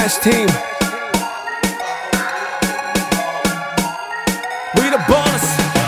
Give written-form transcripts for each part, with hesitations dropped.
Smash Team. We the ballers.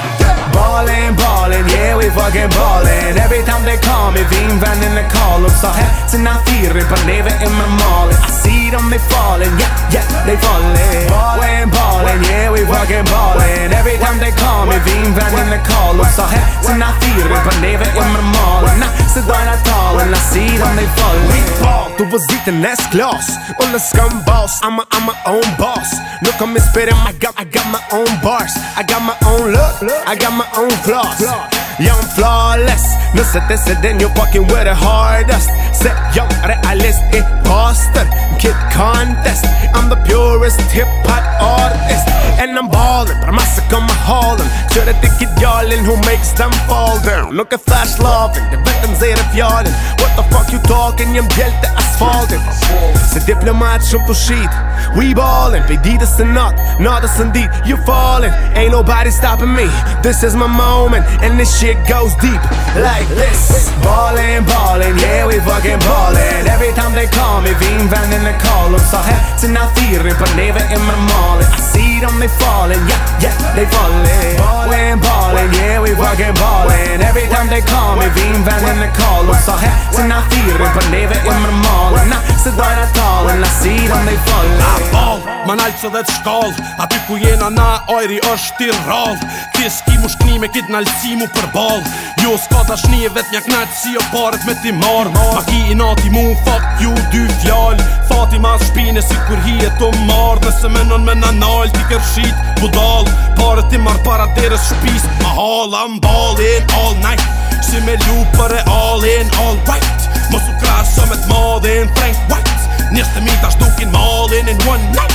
Ballin', yeah we fucking ballin'. Every time they call me, vinvännen call upp. Så här sina fyra på lever i med malen. I see them they fallin', yeah they fallin'. Ballin', yeah we fucking ballin'. Every time they call me, vinvännen call upp. Så här sina fyra på lever i med malen. Så där talen, I see them they fallin'. Du var liten nästglas, on the scumboss. I'm my own boss. Look at me spittin', I got my own bars. I got my own look, I got my own flaws. Yeah, I'm flawless. Nu sätter sig den you fucking with the hardest. Say young realist, imposter. Kid contest. I'm the purest hip-hop artist. And I'm ballin', but I must come hauling. Kör ett idealen who makes them fall down. Look at Flash loving, det vet den säger fjärden. What the fuck you talking, jag bjälte asfalten. Så diplomat som på skit. We ballin', be Adidas and not us indeed. You fallin', ain't nobody stopping me. This is my moment, and this shit goes deep like this. Ballin', yeah we fucking ballin'. Every time they call me, vinvännen call upp. Så här sina fyra på lever i med malen. I see them they fallin', yeah they fallin'. Ballin', yeah we fucking ballin'. Every time they call me, vinvännen call upp. Så här sina fyra på lever i med malen. Så där talen, I see them they fallin'. Man alltså det skal Att du får gena na oiri është i rall Kiski mu shkni me kit nalësimu për ball Jo skada shnevet nja knaq si o paret me ti mar Magi i nati mu fuck you dy fjall Fatima shpine si kur hi e to mar Nëse menon me nanal ti kërshit budal Paret ti mar para deres shpis Ma hall I'm ballin' all night Si me lupër e all in all right Mos u krasa me t'madhin Frank White Njës të mita shtukin malin in one night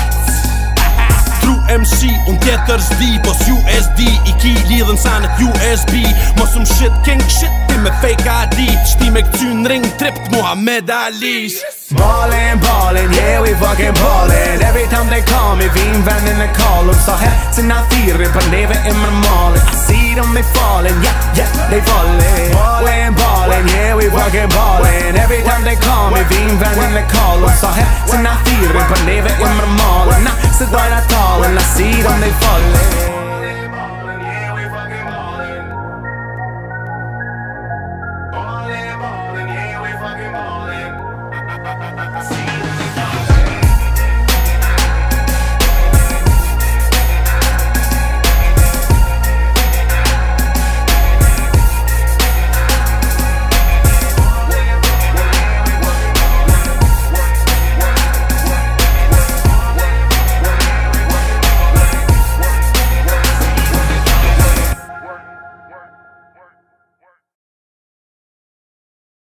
True MC, unë tjetër zdi Pos USD, I ki lidhen sanet USB Mos shit king shit Ti me fake ID Shti me këcyn ring tript Muhammed Ali Ballin', yeah we fucking ballin'. Every time they call me, vinvännen call upp. Så här sina fyra på lever i med malen. I see them they fallin', yeah they fallin'. Ballin', yeah we fucking ballin'. Every time they call me, vinvännen call upp. Så här sina fyra på lever i med malen. Så där talen, I see them they fallin'.